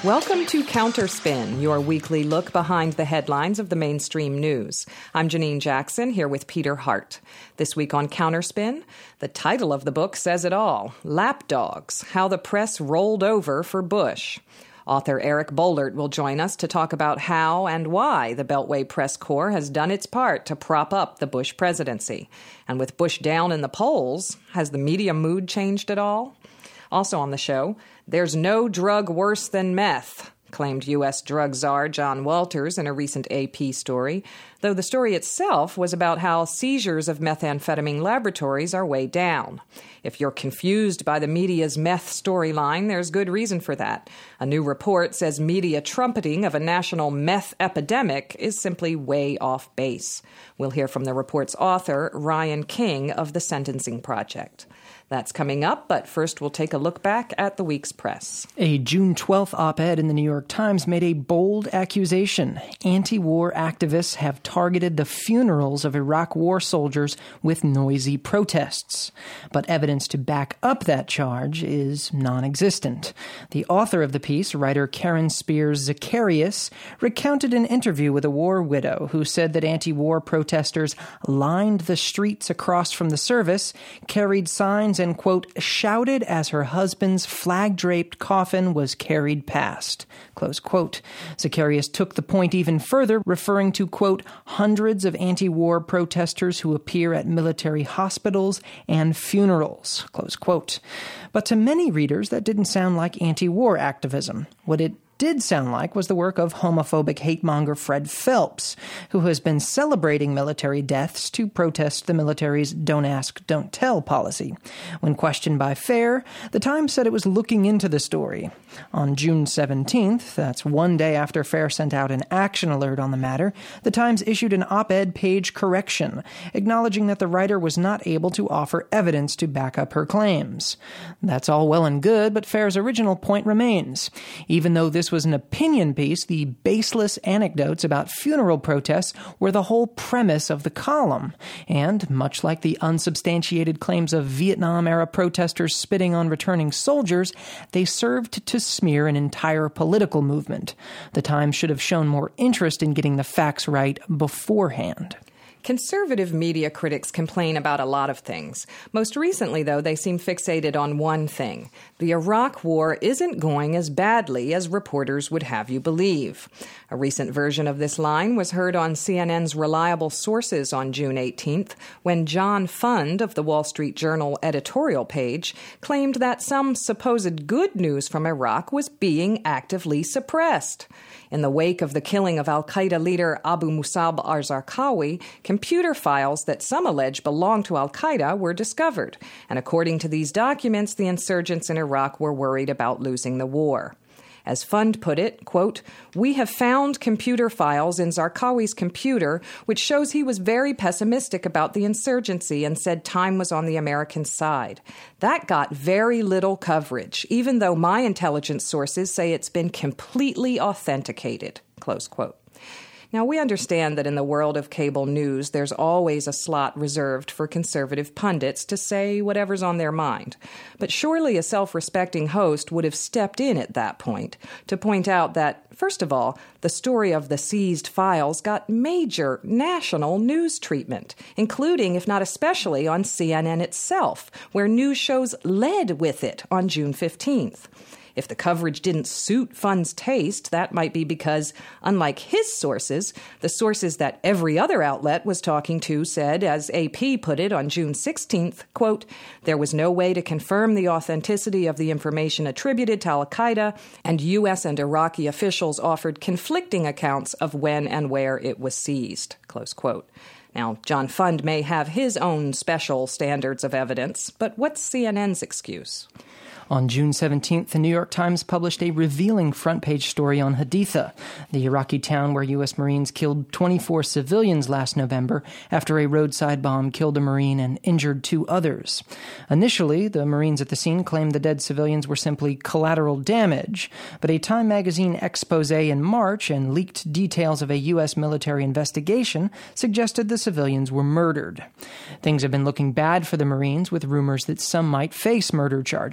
Welcome to Counterspin, your weekly look behind the headlines of the mainstream news. I'm Janine Jackson, here with Peter Hart. This week on Counterspin, the title of the book says it all, Lapdogs, How the Press Rolled Over for Bush. Author Eric Boehlert will join us to talk about how and why the Beltway Press Corps has done its part to prop up the Bush presidency. And with Bush down in the polls, has the media mood changed at all? Also on the show, there's no drug worse than meth, claimed U.S. drug czar John Walters in a recent AP story, though the story itself was about how seizures of methamphetamine laboratories are way down. If you're confused by the media's meth storyline, there's good reason for that. A new report says media trumpeting of a national meth epidemic is simply way off base. We'll hear from the report's author, Ryan King of The Sentencing Project. That's coming up, but first we'll take a look back at the week's press. A June 12th op-ed in the New York Times made a bold accusation. Anti-war activists have targeted the funerals of Iraq war soldiers with noisy protests. But evidence to back up that charge is non-existent. The author of the piece, writer Karen Spears Zacharias, recounted an interview with a war widow who said that anti-war protesters lined the streets across from the service, carried signs and, quote, shouted as her husband's flag-draped coffin was carried past, close quote. Zacharias took the point even further, referring to, quote, hundreds of anti-war protesters who appear at military hospitals and funerals, close quote. But to many readers, that didn't sound like anti-war activism. What it did sound like was the work of homophobic hate-monger Fred Phelps, who has been celebrating military deaths to protest the military's don't ask, don't tell policy. When questioned by FAIR, the Times said it was looking into the story. On June 17th, that's one day after FAIR sent out an action alert on the matter, the Times issued an op-ed page correction, acknowledging that the writer was not able to offer evidence to back up her claims. That's all well and good, but FAIR's original point remains. Even though this was an opinion piece, the baseless anecdotes about funeral protests were the whole premise of the column. And, much like the unsubstantiated claims of Vietnam-era protesters spitting on returning soldiers, they served to smear an entire political movement. The Times should have shown more interest in getting the facts right beforehand. Conservative media critics complain about a lot of things. Most recently, though, they seem fixated on one thing. The Iraq War isn't going as badly as reporters would have you believe. A recent version of this line was heard on CNN's Reliable Sources on June 18th, when John Fund of the Wall Street Journal editorial page claimed that some supposed good news from Iraq was being actively suppressed. In the wake of the killing of al-Qaeda leader Abu Musab al-Zarqawi, computer files that some allege belonged to al-Qaeda were discovered. And according to these documents, the insurgents in Iraq were worried about losing the war. As Fund put it, quote, we have found computer files in Zarqawi's computer, which shows he was very pessimistic about the insurgency and said time was on the American side. That got very little coverage, even though my intelligence sources say it's been completely authenticated, close quote. Now, we understand that in the world of cable news, there's always a slot reserved for conservative pundits to say whatever's on their mind. But surely a self-respecting host would have stepped in at that point to point out that, first of all, the story of the seized files got major national news treatment, including, if not especially, on CNN itself, where news shows led with it on June 15th. If the coverage didn't suit Fund's taste, that might be because, unlike his sources, the sources that every other outlet was talking to said, as AP put it on June 16th, quote, there was no way to confirm the authenticity of the information attributed to al-Qaeda, and U.S. and Iraqi officials offered conflicting accounts of when and where it was seized, close quote. Now, John Fund may have his own special standards of evidence, but what's CNN's excuse? On June 17th, the New York Times published a revealing front-page story on Haditha, the Iraqi town where U.S. Marines killed 24 civilians last November after a roadside bomb killed a Marine and injured 2 others. Initially, the Marines at the scene claimed the dead civilians were simply collateral damage, but a Time magazine expose in March and leaked details of a U.S. military investigation suggested the civilians were murdered. Things have been looking bad for the Marines, with rumors that some might face murder charges.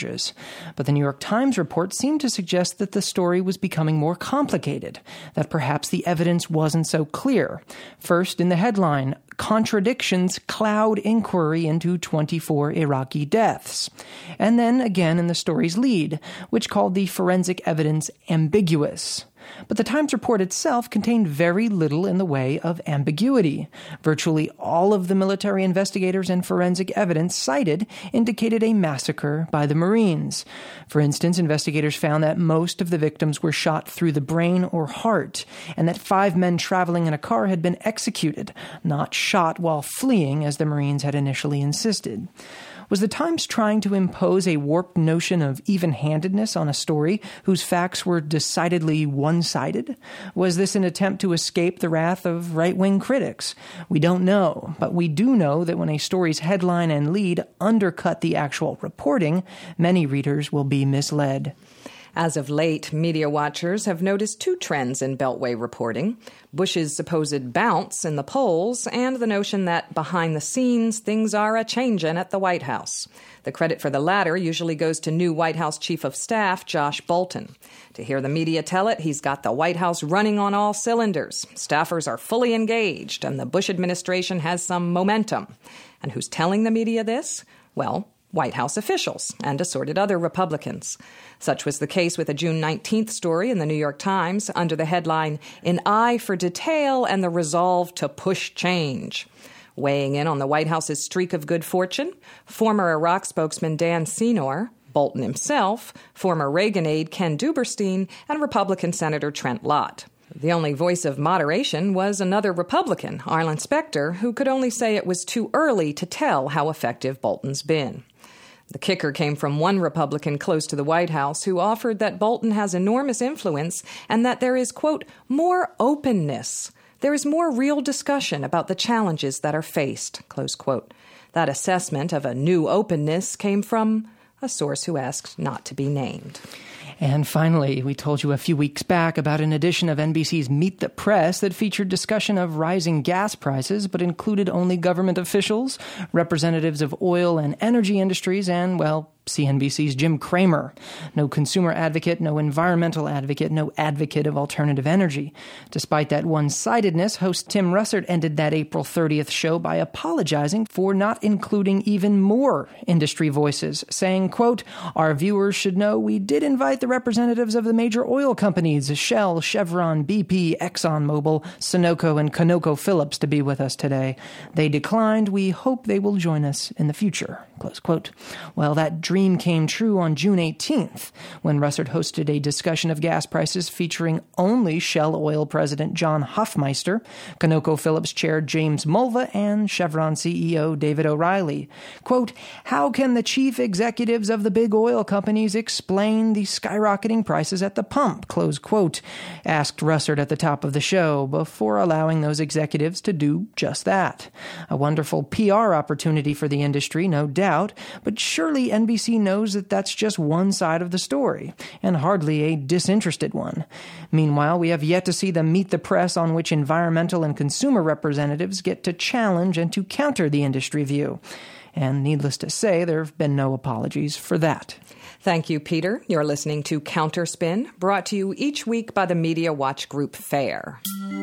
But the New York Times report seemed to suggest that the story was becoming more complicated, that perhaps the evidence wasn't so clear. First, in the headline, "Contradictions Cloud Inquiry into 24 Iraqi Deaths." And then again in the story's lead, which called the forensic evidence ambiguous. But the Times report itself contained very little in the way of ambiguity. Virtually all of the military investigators and forensic evidence cited indicated a massacre by the Marines. For instance, investigators found that most of the victims were shot through the brain or heart, and that 5 men traveling in a car had been executed, not shot while fleeing as the Marines had initially insisted. Was the Times trying to impose a warped notion of even-handedness on a story whose facts were decidedly one-sided? Was this an attempt to escape the wrath of right-wing critics? We don't know, but we do know that when a story's headline and lead undercut the actual reporting, many readers will be misled. As of late, media watchers have noticed 2 trends in Beltway reporting: Bush's supposed bounce in the polls and the notion that behind the scenes things are a-changin' at the White House. The credit for the latter usually goes to new White House Chief of Staff Josh Bolten. To hear the media tell it, he's got the White House running on all cylinders. Staffers are fully engaged, and the Bush administration has some momentum. And who's telling the media this? Well, White House officials and assorted other Republicans. Such was the case with a June 19th story in the New York Times under the headline, "An Eye for Detail and the Resolve to Push Change." Weighing in on the White House's streak of good fortune, former Iraq spokesman Dan Senor, Bolton himself, former Reagan aide Ken Duberstein, and Republican Senator Trent Lott. The only voice of moderation was another Republican, Arlen Specter, who could only say it was too early to tell how effective Bolton's been. The kicker came from one Republican close to the White House who offered that Bolton has enormous influence and that there is, quote, more openness. There is more real discussion about the challenges that are faced, close quote. That assessment of a new openness came from a source who asked not to be named. And finally, we told you a few weeks back about an edition of NBC's Meet the Press that featured discussion of rising gas prices, but included only government officials, representatives of oil and energy industries, and, well, CNBC's Jim Cramer. No consumer advocate, no environmental advocate, no advocate of alternative energy. Despite that one-sidedness, host Tim Russert ended that April 30th show by apologizing for not including even more industry voices, saying, quote, "Our viewers should know we did invite the representatives of the major oil companies, Shell, Chevron, BP, ExxonMobil, Sunoco, and ConocoPhillips to be with us today. They declined. We hope they will join us in the future," close quote. Well, that dream came true on June 18th, when Russert hosted a discussion of gas prices featuring only Shell Oil President John Hofmeister, ConocoPhillips Chair James Mulva, and Chevron CEO David O'Reilly. Quote, "How can the chief executives of the big oil companies explain the skyrocketing prices at the pump?" close quote, asked Russert at the top of the show, before allowing those executives to do just that. A wonderful PR opportunity for the industry, no doubt, but surely NBC knows that that's just one side of the story, and hardly a disinterested one. Meanwhile, we have yet to see the Meet the Press on which environmental and consumer representatives get to challenge and to counter the industry view. And needless to say, there have been no apologies for that. Thank you, Peter. You're listening to Counterspin, brought to you each week by the Media Watch Group FAIR.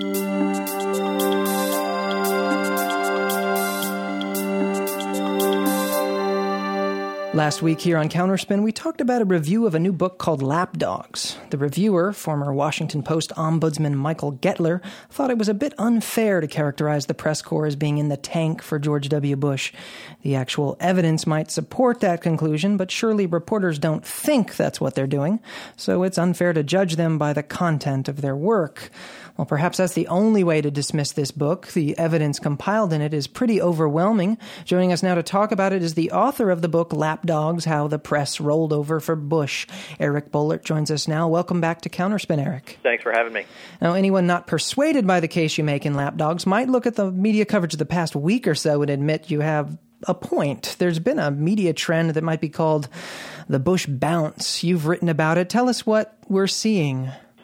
Last week here on Counterspin, we talked about a review of a new book called Lapdogs. The reviewer, former Washington Post ombudsman Michael Gettler, thought it was a bit unfair to characterize the press corps as being in the tank for George W. Bush. The actual evidence might support that conclusion, but surely reporters don't think that's what they're doing, so it's unfair to judge them by the content of their work. Well, perhaps that's the only way to dismiss this book. The evidence compiled in it is pretty overwhelming. Joining us now to talk about it is the author of the book, Lapdogs, How the Press Rolled Over for Bush. Eric Boehlert joins us now. Welcome back to Counterspin, Eric. Thanks for having me. Now, anyone not persuaded by the case you make in Lapdogs might look at the media coverage of the past week or so and admit you have a point. There's been a media trend that might be called the Bush bounce. You've written about it. Tell us what we're seeing.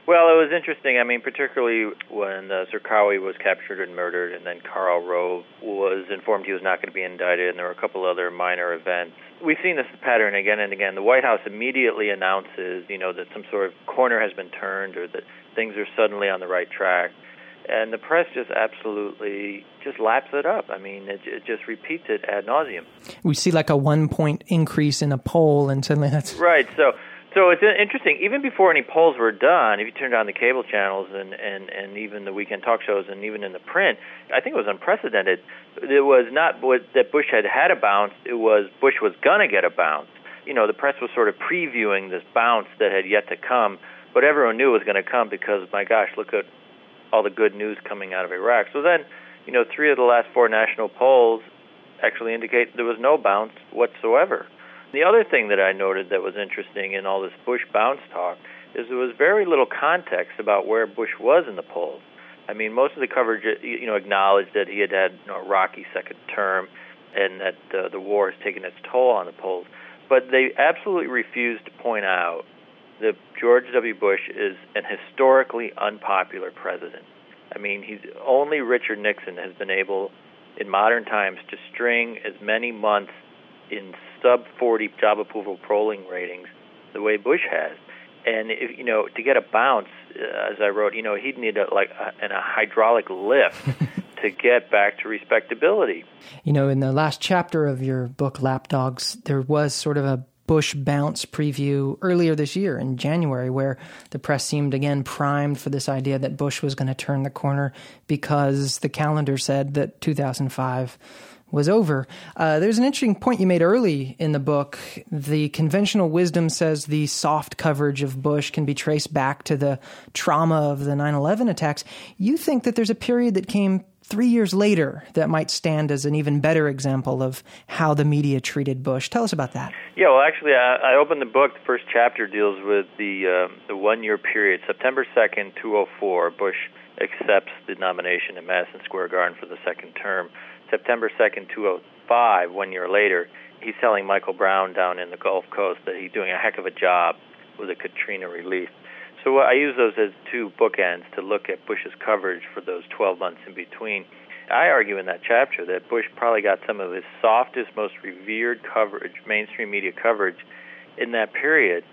Well, it was interesting. I mean, particularly when Zarqawi was captured and murdered, and then Karl Rove was informed he was not going to be indicted, and there were a couple other minor events. We've seen this pattern again and again. The White House immediately announces, that some sort of corner has been turned or that things are suddenly on the right track. And the press just absolutely just laps it up. I mean, it just repeats it ad nauseum. We see like a 1-point increase in a poll, and suddenly that's... Right, So it's interesting, even before any polls were done, if you turned on the cable channels and even the weekend talk shows and even in the print, I think it was unprecedented. It was not that Bush had a bounce, it was Bush was going to get a bounce. The press was sort of previewing this bounce that had yet to come, but everyone knew it was going to come because, my gosh, look at all the good news coming out of Iraq. So then, 3 of the last 4 national polls actually indicate there was no bounce whatsoever. The other thing that I noted that was interesting in all this Bush bounce talk is there was very little context about where Bush was in the polls. I mean, most of the coverage, acknowledged that he had a rocky second term and that the war has taken its toll on the polls. But they absolutely refused to point out that George W. Bush is an historically unpopular president. I mean, only Richard Nixon has been able, in modern times, to string as many months in sub-40 job approval polling ratings the way Bush has. And, to get a bounce, as I wrote, he'd need a hydraulic lift to get back to respectability. In the last chapter of your book, Lapdogs, there was sort of a Bush bounce preview earlier this year in January where the press seemed again primed for this idea that Bush was going to turn the corner because the calendar said that 2005 was over. There's an interesting point you made early in the book. The conventional wisdom says the soft coverage of Bush can be traced back to the trauma of the 9/11 attacks. You think that there's a period that came 3 years later that might stand as an even better example of how the media treated Bush. Tell us about that. Yeah, well, actually, I opened the book. The first chapter deals with the 1-year period. September 2nd, 2004, Bush accepts the nomination in Madison Square Garden for the second term. September 2nd, 2005, 1 year later, he's telling Michael Brown down in the Gulf Coast that he's doing a heck of a job with the Katrina relief. So I use those as 2 bookends to look at Bush's coverage for those 12 months in between. I argue in that chapter that Bush probably got some of his softest, most revered coverage, mainstream media coverage, in that period.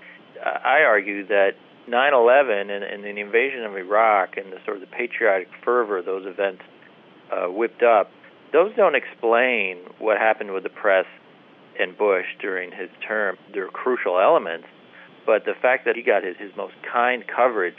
I argue that 9/11 and the invasion of Iraq and the sort of the patriotic fervor those events whipped up, those don't explain what happened with the press and Bush during his term. They're crucial elements, but the fact that he got his most kind coverage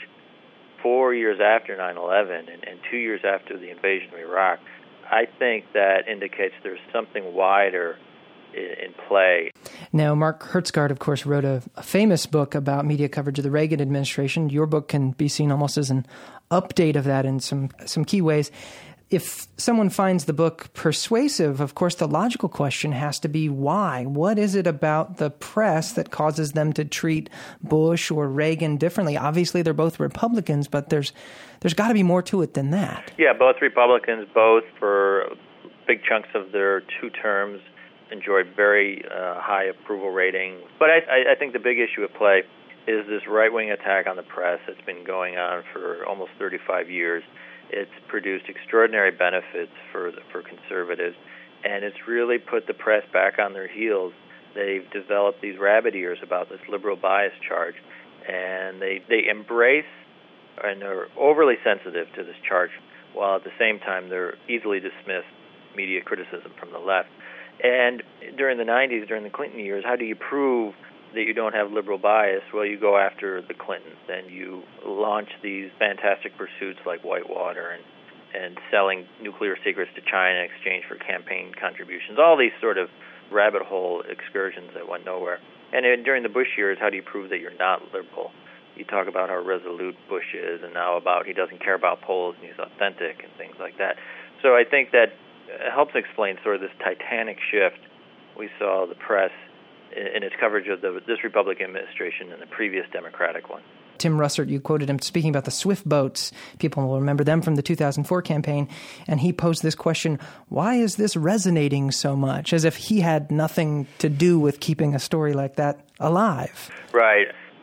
4 years after 9/11 and 2 years after the invasion of Iraq, I think that indicates there's something wider in play. Now, Mark Hertsgaard, of course, wrote a famous book about media coverage of the Reagan administration. Your book can be seen almost as an update of that in some key ways. If someone finds the book persuasive, of course, the logical question has to be why? What is it about the press that causes them to treat Bush or Reagan differently? Obviously, they're both Republicans, but there's got to be more to it than that. Yeah, both Republicans, both for big chunks of their 2 terms, enjoyed very high approval ratings. But I think the big issue at play is this right-wing attack on the press that's been going on for almost 35 years. It's produced extraordinary benefits for conservatives, and it's really put the press back on their heels. They've developed these rabbit ears about this liberal bias charge, and they embrace and are overly sensitive to this charge, while at the same time they're easily dismiss media criticism from the left. And during the 90s, during the Clinton years, how do you prove that you don't have liberal bias? Well, you go after the Clintons, and you launch these fantastic pursuits like Whitewater and selling nuclear secrets to China in exchange for campaign contributions, all these sort of rabbit hole excursions that went nowhere. And during the Bush years, how do you prove that you're not liberal? You talk about how resolute Bush is, and now about he doesn't care about polls and he's authentic and things like that. So I think that helps explain sort of this titanic shift we saw the press in its coverage of this Republican administration and the previous Democratic one. Tim Russert, you quoted him speaking about the Swift boats. People will remember them from the 2004 campaign. And he posed this question, why is this resonating so much? As if he had nothing to do with keeping a story like that alive. Right.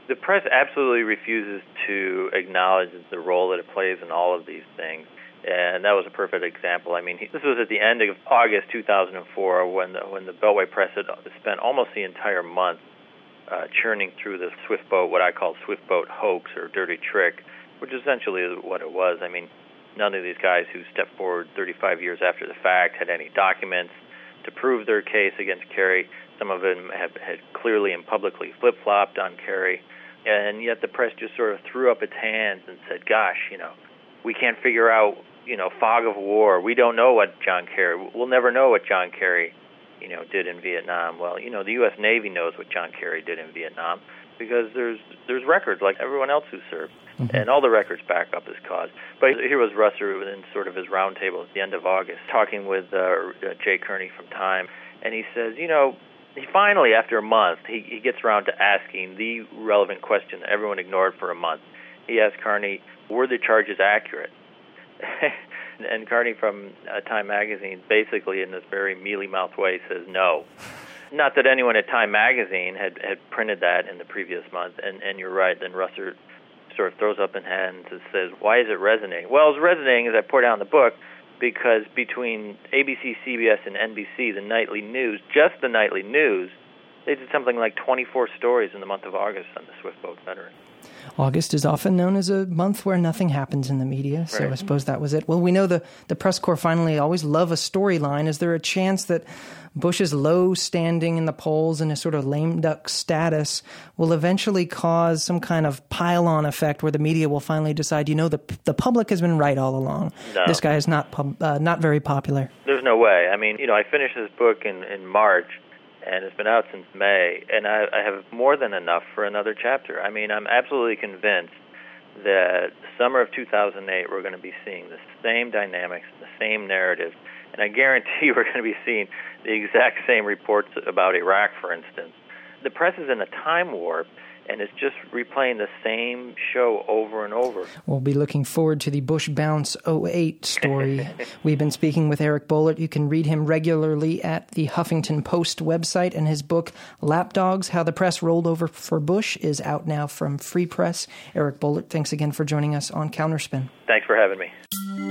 The press absolutely refuses to acknowledge the role that it plays in all of these things. And that was a perfect example. I mean, this was at the end of August 2004 when the Beltway Press had spent almost the entire month churning through the Swift Boat, what I call Swift Boat hoax or dirty trick, which essentially is what it was. I mean, none of these guys who stepped forward 35 years after the fact had any documents to prove their case against Kerry. Some of them had clearly and publicly flip-flopped on Kerry. And yet the press just sort of threw up its hands and said, gosh, we can't figure out, fog of war. We don't know what John Kerry, we'll never know what John Kerry, did in Vietnam. Well, the U.S. Navy knows what John Kerry did in Vietnam because there's records like everyone else who served. Mm-hmm. And all the records back up his cause. But here was Russer in sort of his roundtable at the end of August, talking with Jay Kearney from Time, and he says, he finally, after a month, he gets around to asking the relevant question that everyone ignored for a month. He asked Kearney, were the charges accurate? And Kearney from Time magazine, basically in this very mealy-mouthed way, says no. Not that anyone at Time magazine had printed that in the previous month, and you're right, then Russer sort of throws up in hands and says, why is it resonating? Well, it's resonating, as I point out in the book, because between ABC, CBS, and NBC, the nightly news, just the nightly news, they did something like 24 stories in the month of August on the Swift Boat veteran. August is often known as a month where nothing happens in the media, so right. I suppose that was it. Well, we know the press corps finally always love a storyline. Is there a chance that Bush's low standing in the polls and his sort of lame duck status will eventually cause some kind of pile-on effect where the media will finally decide, the public has been right all along. No. This guy is not very popular. There's no way. I mean, I finished this book in March, and it's been out since May, and I have more than enough for another chapter. I mean, I'm absolutely convinced that summer of 2008 we're going to be seeing the same dynamics, the same narrative, and I guarantee we're going to be seeing the exact same reports about Iraq, for instance. The press is in a time warp, and it's just replaying the same show over and over. We'll be looking forward to the Bush Bounce 08 story. We've been speaking with Eric Boehlert. You can read him regularly at the Huffington Post website, and his book, Lapdogs, How the Press Rolled Over for Bush, is out now from Free Press. Eric Boehlert, thanks again for joining us on Counterspin. Thanks for having me.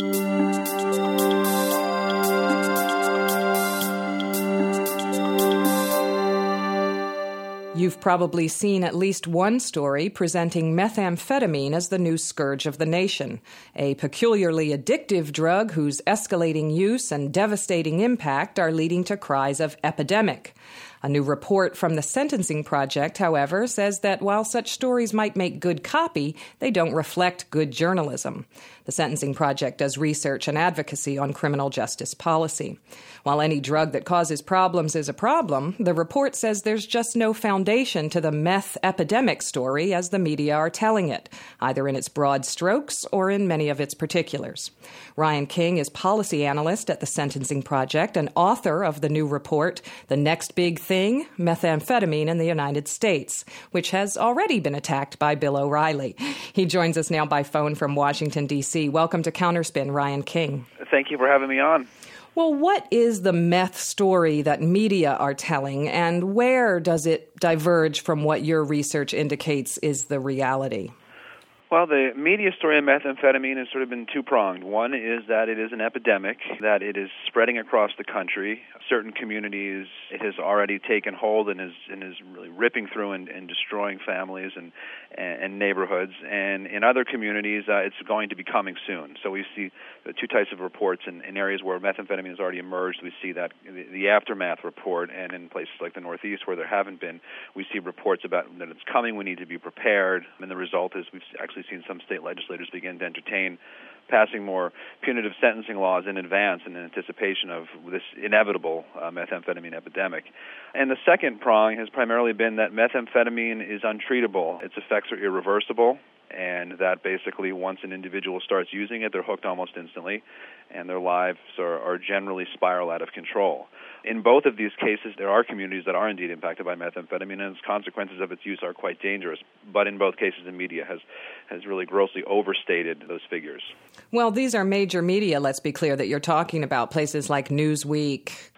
You've probably seen at least one story presenting methamphetamine as the new scourge of the nation, a peculiarly addictive drug whose escalating use and devastating impact are leading to cries of epidemic. A new report from the Sentencing Project, however, says that while such stories might make good copy, they don't reflect good journalism. The Sentencing Project does research and advocacy on criminal justice policy. While any drug that causes problems is a problem, the report says there's just no foundation to the meth epidemic story as the media are telling it, either in its broad strokes or in many of its particulars. Ryan King is policy analyst at the Sentencing Project and author of the new report, The Next Big Thing, Methamphetamine in the United States, which has already been attacked by Bill O'Reilly. He joins us now by phone from Washington, D.C. Welcome to Counterspin, Ryan King. Thank you for having me on. Well, what is the meth story that media are telling, and where does it diverge from what your research indicates is the reality? Well, the media story on methamphetamine has sort of been two-pronged. One is that it is an epidemic, that it is spreading across the country. Certain communities, it has already taken hold and is really ripping through and destroying families and neighborhoods. And in other communities, it's going to be coming soon. So we see the two types of reports in areas where methamphetamine has already emerged. We see that the aftermath report, and in places like the Northeast where there haven't been, we see reports about that it's coming, we need to be prepared. And the result is we've actually seen some state legislators begin to entertain passing more punitive sentencing laws in advance in anticipation of this inevitable methamphetamine epidemic. And the second prong has primarily been that methamphetamine is untreatable. Its effects are irreversible, and that basically once an individual starts using it, they're hooked almost instantly, and their lives are generally spiral out of control. In both of these cases, there are communities that are indeed impacted by methamphetamine, and its consequences of its use are quite dangerous. But in both cases, the media has really grossly overstated those figures. Well, these are major media, let's be clear, that you're talking about, places like Newsweek.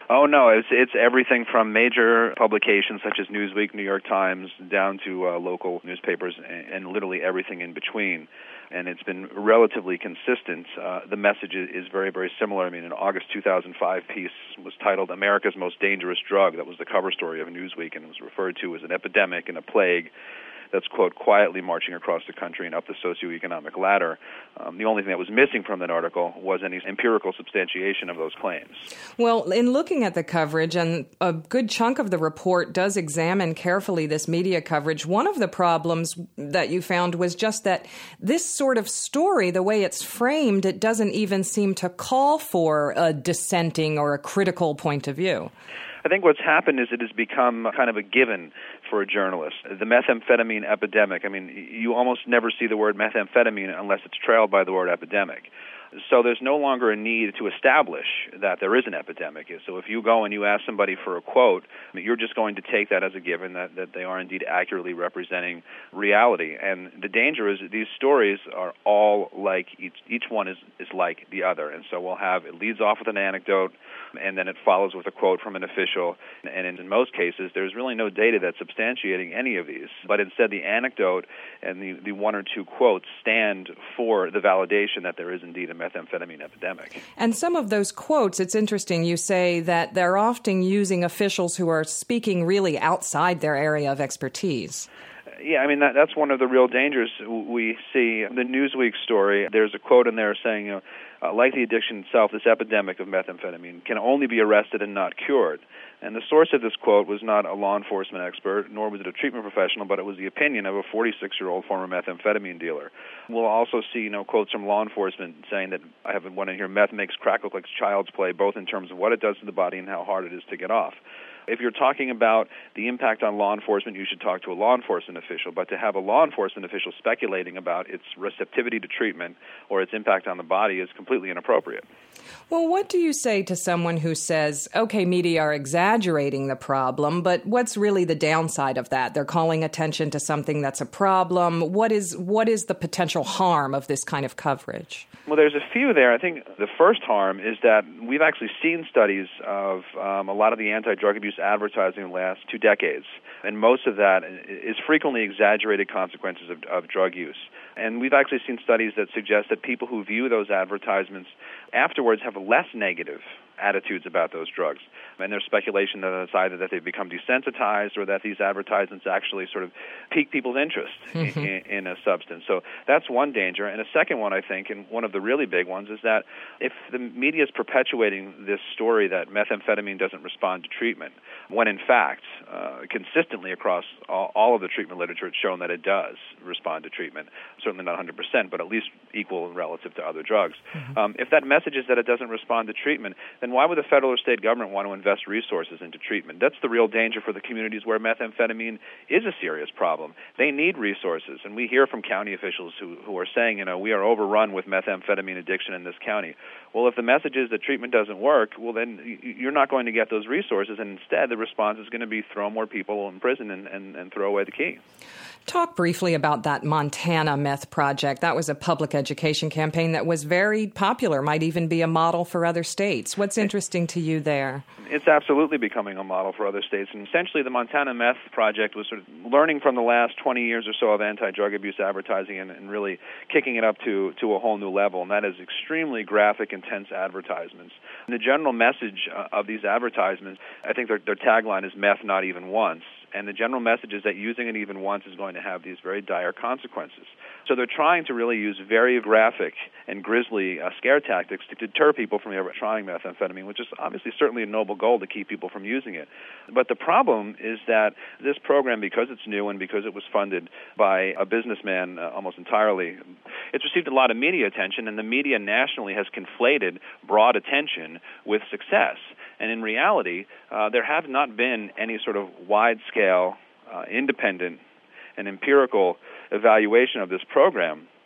Oh, no, it's everything from major publications such as Newsweek, New York Times, down to local newspapers and literally everything in between. And it's been relatively consistent. The message is very, very similar. I mean, an August 2005 piece was titled America's Most Dangerous Drug. That was the cover story of Newsweek, and it was referred to as an epidemic and a plague that's, quote, quietly marching across the country and up the socioeconomic ladder. The only thing that was missing from that article was any empirical substantiation of those claims. Well, in looking at the coverage, and a good chunk of the report does examine carefully this media coverage, one of the problems that you found was just that this sort of story, the way it's framed, it doesn't even seem to call for a dissenting or a critical point of view. I think what's happened is it has become kind of a given for a journalist. The methamphetamine epidemic, I mean, you almost never see the word methamphetamine unless it's trailed by the word epidemic. So there's no longer a need to establish that there is an epidemic. So if you go and you ask somebody for a quote, you're just going to take that as a given that they are indeed accurately representing reality. And the danger is that these stories are all like, each one is like the other. And so it leads off with an anecdote, and then it follows with a quote from an official. And in most cases, there's really no data that's substantiating any of these. But instead, the anecdote and the one or two quotes stand for the validation that there is indeed a methamphetamine epidemic. And some of those quotes, it's interesting, you say that they're often using officials who are speaking really outside their area of expertise. Yeah, I mean, that's one of the real dangers we see. The Newsweek story, there's a quote in there saying, like the addiction itself, this epidemic of methamphetamine can only be arrested and not cured. And the source of this quote was not a law enforcement expert, nor was it a treatment professional, but it was the opinion of a 46-year-old former methamphetamine dealer. We'll also see, quotes from law enforcement saying that, I have one in here, meth makes crack look like child's play, both in terms of what it does to the body and how hard it is to get off. If you're talking about the impact on law enforcement, you should talk to a law enforcement official. But to have a law enforcement official speculating about its receptivity to treatment or its impact on the body is completely inappropriate. Well, what do you say to someone who says, okay, media are exaggerating the problem, but what's really the downside of that? They're calling attention to something that's a problem. What is the potential harm of this kind of coverage? Well, there's a few there. I think the first harm is that we've actually seen studies of a lot of the anti-drug abuse advertising in the last 2 decades, and most of that is frequently exaggerated consequences of drug use. And we've actually seen studies that suggest that people who view those advertisements afterwards have less negative attitudes about those drugs. And there's speculation that it's either that they've become desensitized or that these advertisements actually sort of pique people's interest in a substance. So that's one danger. And a second one, I think, and one of the really big ones, is that if the media is perpetuating this story that methamphetamine doesn't respond to treatment, when in fact, consistently across all of the treatment literature, it's shown that it does respond to treatment. Certainly not 100%, but at least equal relative to other drugs. If that message is that it doesn't respond to treatment, then why would the federal or state government want to invest resources into treatment? That's the real danger for the communities where methamphetamine is a serious problem. They need resources, and we hear from county officials who are saying, we are overrun with methamphetamine addiction in this county. Well, if the message is that treatment doesn't work, well, then you're not going to get those resources, and instead the response is going to be throw more people in prison and throw away the key. Talk briefly about that Montana Meth Project. That was a public education campaign that was very popular, might even be a model for other states. What's interesting to you there? It's absolutely becoming a model for other states. And essentially, the Montana Meth Project was sort of learning from the last 20 years or so of anti-drug abuse advertising and really kicking it up to a whole new level. And that is extremely graphic, intense advertisements. And the general message of these advertisements, I think their tagline is meth not even once. And the general message is that using it even once is going to have these very dire consequences. So they're trying to really use very graphic and grisly scare tactics to deter people from ever trying methamphetamine, which is obviously certainly a noble goal to keep people from using it. But the problem is that this program, because it's new and because it was funded by a businessman almost entirely, it's received a lot of media attention, and the media nationally has conflated broad attention with success. And in reality, there have not been any sort of wide-scale, independent, and empirical evaluation of this program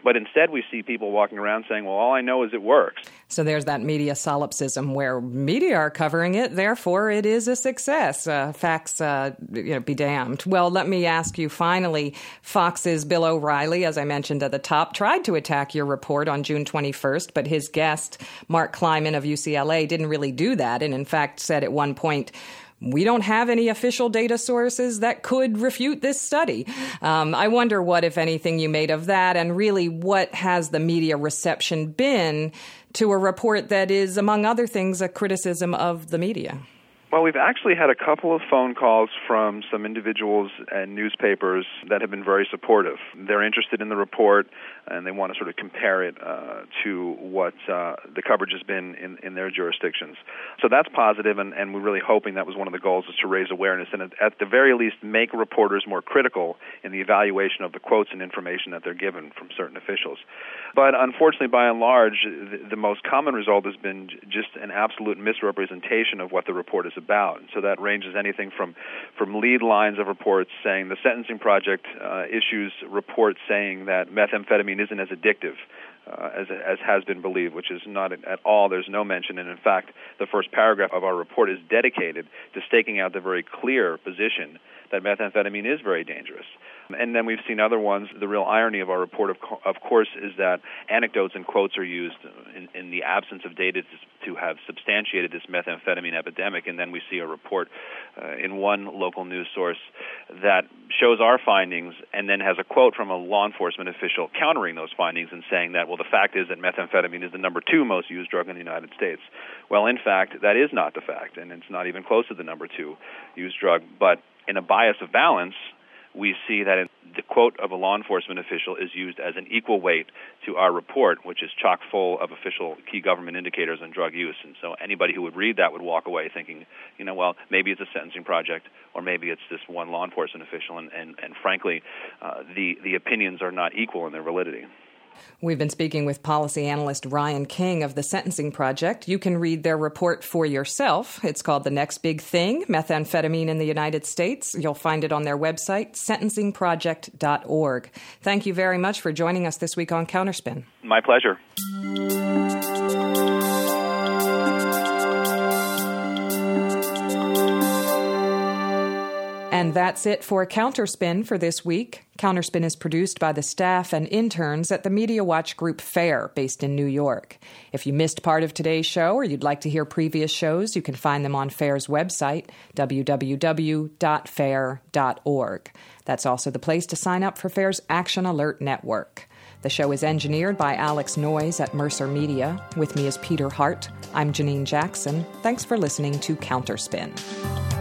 But instead we see people walking around saying, well, all I know is it works. So there's that media solipsism where media are covering it, therefore it is a success. Facts be damned. Well, let me ask you finally, Fox's Bill O'Reilly, as I mentioned at the top, tried to attack your report on June 21st, but his guest, Mark Kleiman of UCLA, didn't really do that, and in fact said at one point, we don't have any official data sources that could refute this study. I wonder what, if anything, you made of that, and really what has the media reception been to a report that is, among other things, a criticism of the media? Well, we've actually had a couple of phone calls from some individuals and newspapers that have been very supportive. They're interested in the report, and they want to sort of compare it to what the coverage has been in their jurisdictions. So that's positive, and we're really hoping that was one of the goals, is to raise awareness and at the very least make reporters more critical in the evaluation of the quotes and information that they're given from certain officials. But unfortunately, by and large, the most common result has been just an absolute misrepresentation of what the report is about. And so that ranges anything from lead lines of reports saying the Sentencing Project issues reports saying that methamphetamine isn't as addictive as has been believed, which is not at all. There's no mention, and in fact, the first paragraph of our report is dedicated to staking out the very clear position that methamphetamine is very dangerous. And then we've seen other ones. The real irony of our report, of course, is that anecdotes and quotes are used in the absence of data to have substantiated this methamphetamine epidemic, and then we see a report in one local news source that shows our findings and then has a quote from a law enforcement official countering those findings and saying that, well, the fact is that methamphetamine is the number 2 most used drug in the United States. Well, in fact, that is not the fact, and it's not even close to the number 2 used drug. But in a bias of balance, we see that the quote of a law enforcement official is used as an equal weight to our report, which is chock full of official key government indicators on drug use. And so anybody who would read that would walk away thinking, well, maybe it's a Sentencing Project, or maybe it's this one law enforcement official. And frankly, the opinions are not equal in their validity. We've been speaking with policy analyst Ryan King of the Sentencing Project. You can read their report for yourself. It's called The Next Big Thing, Methamphetamine in the United States. You'll find it on their website, sentencingproject.org. Thank you very much for joining us this week on Counterspin. My pleasure. And that's it for Counterspin for this week. Counterspin is produced by the staff and interns at the Media Watch Group Fair, based in New York. If you missed part of today's show or you'd like to hear previous shows, you can find them on Fair's website, www.fair.org. That's also the place to sign up for Fair's Action Alert Network. The show is engineered by Alex Noyes at Mercer Media. With me is Peter Hart. I'm Janine Jackson. Thanks for listening to Counterspin.